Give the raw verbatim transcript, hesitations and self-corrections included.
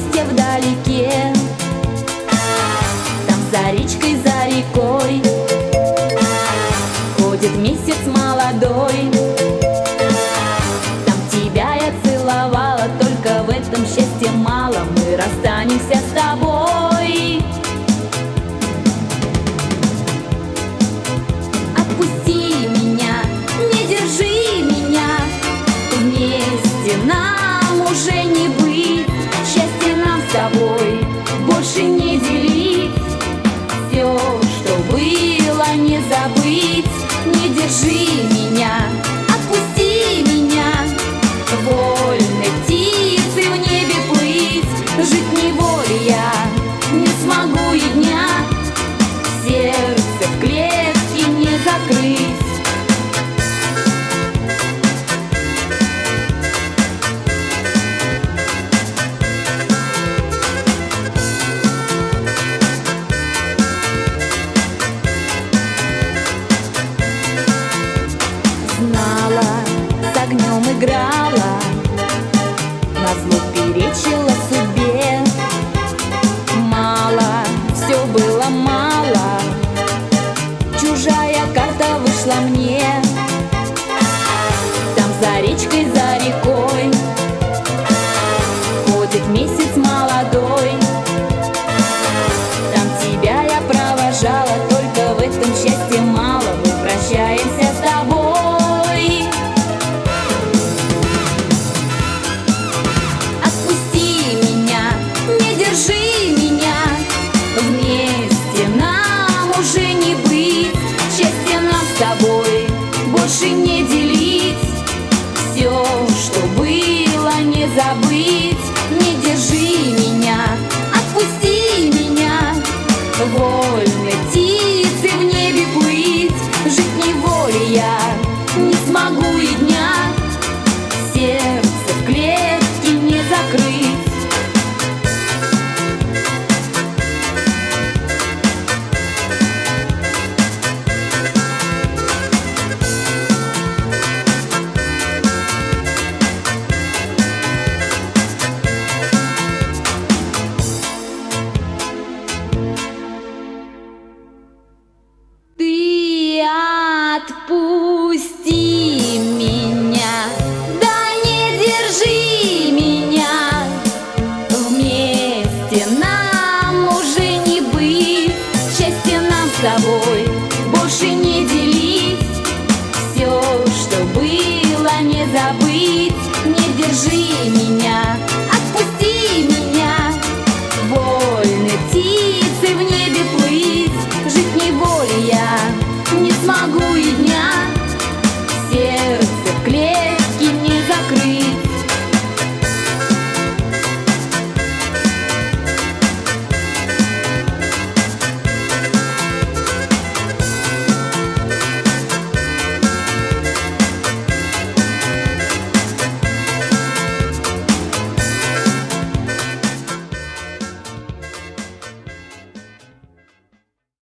вместе вдалеке. Там за речкой, за рекой ходит месяц молодой. Там тебя я целовала, только в этом счастья мало, мы расстанемся с тобой. Отпусти меня, не держи меня, вместе нам уже не быть. Счастье нам с тобой больше не делить, все, что было, не забыть. Не держи меня, отпусти меня, вольной птицей в небе плыть. Жить в неволе я не смогу и дня, сердце в клетке не закрыть. Знала, с огнем играла,